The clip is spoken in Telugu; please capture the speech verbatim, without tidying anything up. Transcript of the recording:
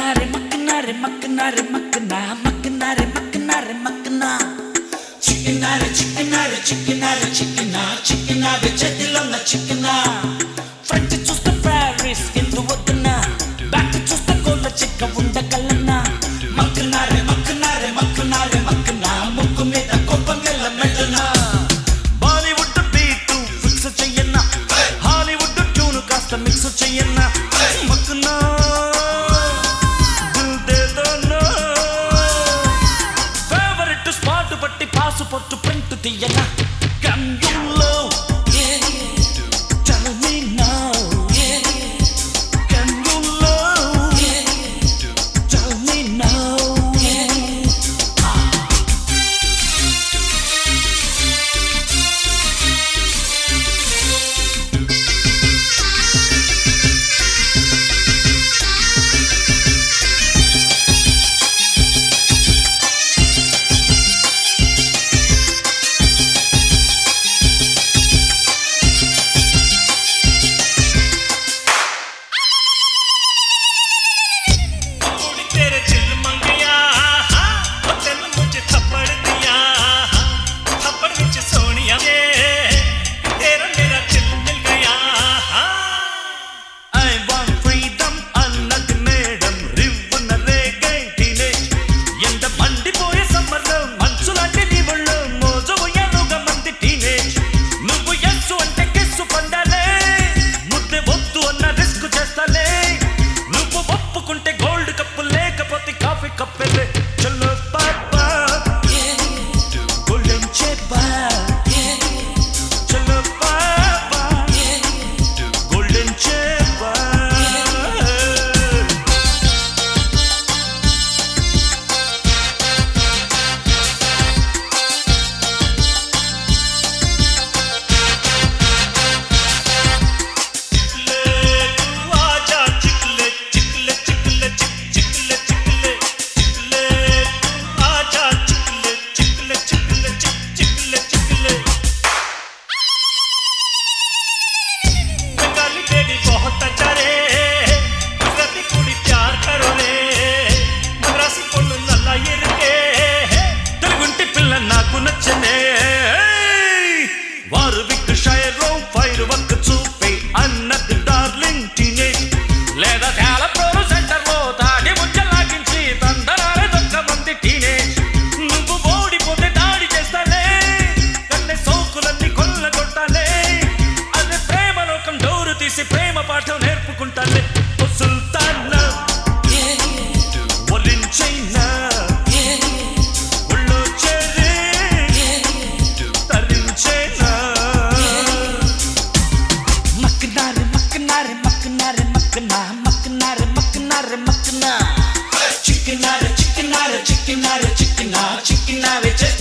Maknare, maknare, maknare, makna, maknare, maknare, makna. Chickenare, chickenare, chickenare, chickena, chickenare, chetilonna, chickena. Front to choose the Paris, into what the na. Back to choose the cola chicken, wunda kalana. Maknare, maknare, maknare, makna, mukumeda, kopangella, medana. Bollywood the beat to fix a chayena. Hollywood the tune cast a mix of chayena. Makna. Passport to print to the yana. Can you love? Yeah, yeah. Tell me now. Yeah, yeah. Can you love? Yeah, yeah. Tell me now. Yeah, yeah. Ah. ప్రేమ పాఠం నేర్పుకుంటాలే ఓ సుల్తానా ఒలించైనా ఒళ్ళో చేరే తరించేనా మక్నారే మక్నారే మక్నారే మక్నా మక్నారే మక్నారే మక్నా చిక్కినారే చిక్కినారే చిక్కినారే చిక్కినా చిక్కినారే